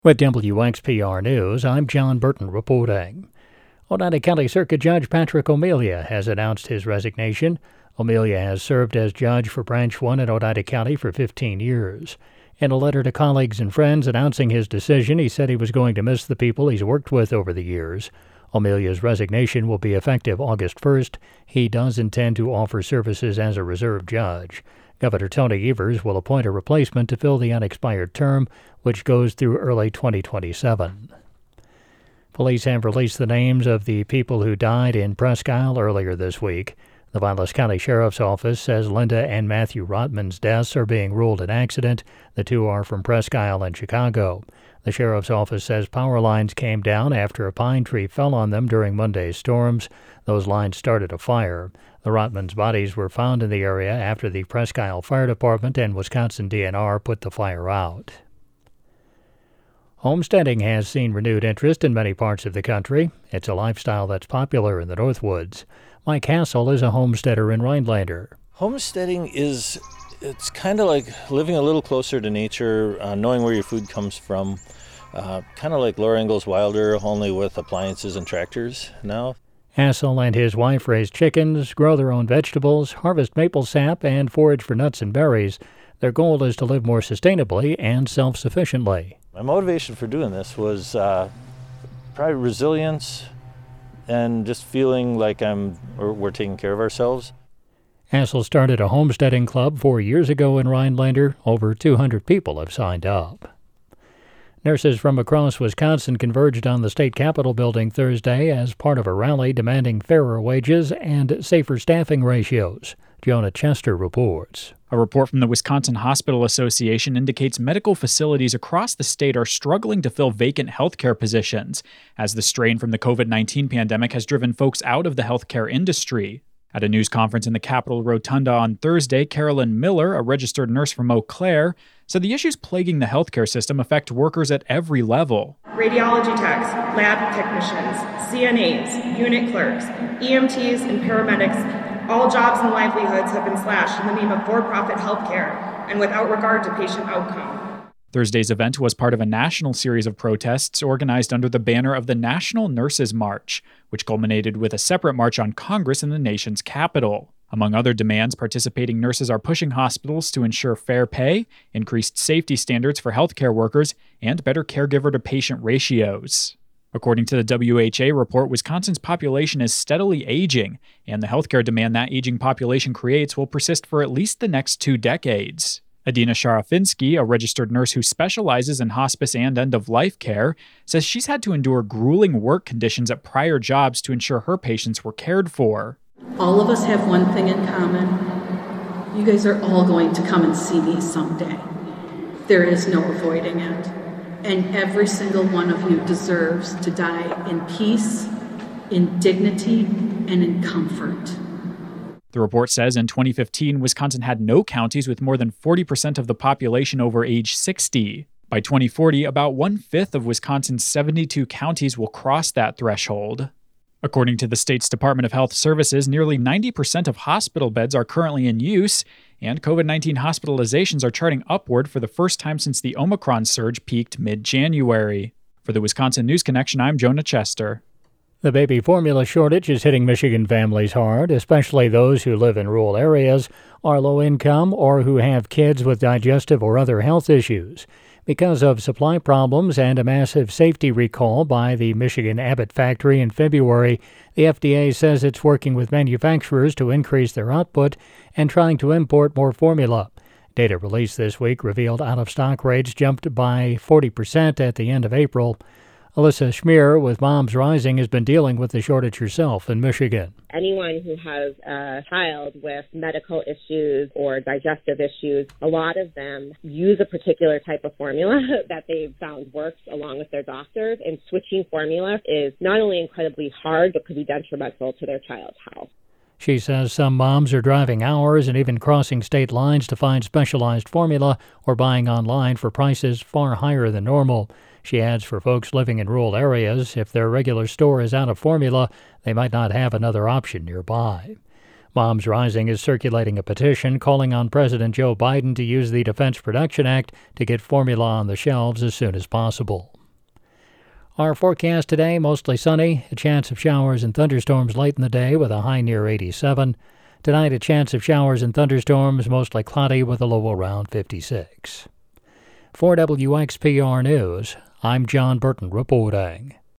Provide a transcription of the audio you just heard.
With WXPR News, I'm John Burton reporting. Oneida County Circuit Judge Patrick O'Melia has announced his resignation. O'Melia has served as judge for Branch 1 in Oneida County for 15 years. In a letter to colleagues and friends announcing his decision, he said he was going to miss the people he's worked with over the years. O'Melia's resignation will be effective August 1st. He does intend to offer services as a reserve judge. Governor Tony Evers will appoint a replacement to fill the unexpired term, which goes through early 2027. Police have released the names of the people who died in Presque Isle earlier this week. The Vilas County Sheriff's Office says Linda and Matthew Rotman's deaths are being ruled an accident. The two are from Presque Isle and Chicago. The Sheriff's Office says power lines came down after a pine tree fell on them during Monday's storms. Those lines started a fire. The Rotmans' bodies were found in the area after the Presque Isle Fire Department and Wisconsin DNR put the fire out. Homesteading has seen renewed interest in many parts of the country. It's a lifestyle that's popular in the Northwoods. Mike Hassel is a homesteader in Rhinelander. Homesteading it's kind of like living a little closer to nature, knowing where your food comes from. Kind of like Laura Ingalls Wilder, only with appliances and tractors now. Hassel and his wife raise chickens, grow their own vegetables, harvest maple sap, and forage for nuts and berries. Their goal is to live more sustainably and self-sufficiently. My motivation for doing this was probably resilience and just feeling like we're taking care of ourselves. Hassel started a homesteading club 4 years ago in Rhinelander. Over 200 people have signed up. Nurses from across Wisconsin converged on the state capitol building Thursday as part of a rally demanding fairer wages and safer staffing ratios. Jonah Chester reports. A report from the Wisconsin Hospital Association indicates medical facilities across the state are struggling to fill vacant healthcare positions, as the strain from the COVID-19 pandemic has driven folks out of the healthcare industry. At a news conference in the Capitol Rotunda on Thursday, Carolyn Miller, a registered nurse from Eau Claire, said the issues plaguing the healthcare system affect workers at every level. Radiology techs, lab technicians, CNAs, unit clerks, EMTs, and paramedics, all jobs and livelihoods have been slashed in the name of for-profit healthcare and without regard to patient outcome. Thursday's event was part of a national series of protests organized under the banner of the National Nurses March, which culminated with a separate march on Congress in the nation's capital. Among other demands, participating nurses are pushing hospitals to ensure fair pay, increased safety standards for healthcare workers, and better caregiver-to-patient ratios. According to the WHA report, Wisconsin's population is steadily aging, and the healthcare demand that aging population creates will persist for at least the next 2 decades. Adina Sharafinsky, a registered nurse who specializes in hospice and end-of-life care, says she's had to endure grueling work conditions at prior jobs to ensure her patients were cared for. All of us have one thing in common. You guys are all going to come and see me someday. There is no avoiding it. And every single one of you deserves to die in peace, in dignity, and in comfort. The report says in 2015, Wisconsin had no counties with more than 40% of the population over age 60. By 2040, about 1/5 of Wisconsin's 72 counties will cross that threshold. According to the state's Department of Health Services, nearly 90% of hospital beds are currently in use, and COVID-19 hospitalizations are charting upward for the first time since the Omicron surge peaked mid-January. For the Wisconsin News Connection, I'm Jonah Chester. The baby formula shortage is hitting Michigan families hard, especially those who live in rural areas, are low income, or who have kids with digestive or other health issues. Because of supply problems and a massive safety recall by the Michigan Abbott factory in February, the FDA says it's working with manufacturers to increase their output and trying to import more formula. Data released this week revealed out-of-stock rates jumped by 40% at the end of April. Alyssa Schmier with Moms Rising has been dealing with the shortage herself in Michigan. Anyone who has a child with medical issues or digestive issues, a lot of them use a particular type of formula that they've found works along with their doctors, and switching formula is not only incredibly hard, but could be detrimental to their child's health. She says some moms are driving hours and even crossing state lines to find specialized formula or buying online for prices far higher than normal. She adds for folks living in rural areas, if their regular store is out of formula, they might not have another option nearby. Moms Rising is circulating a petition calling on President Joe Biden to use the Defense Production Act to get formula on the shelves as soon as possible. Our forecast today, mostly sunny, a chance of showers and thunderstorms late in the day with a high near 87. Tonight, a chance of showers and thunderstorms, mostly cloudy with a low around 56. For WXPR News, I'm John Burton reporting.